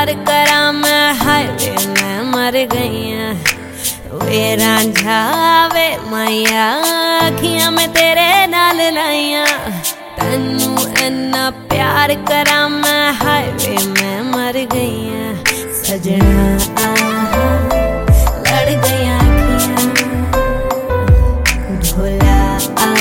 प्यार करा मैं, हाय वे मैं मर गईया। वे रांझा वे मैया अखियां में तेरे नाल लाइया। तैनू इन्ना प्यार करा मैं, हाय वे मैं मर गईया। सजना लड़ गया अखियां, ढोला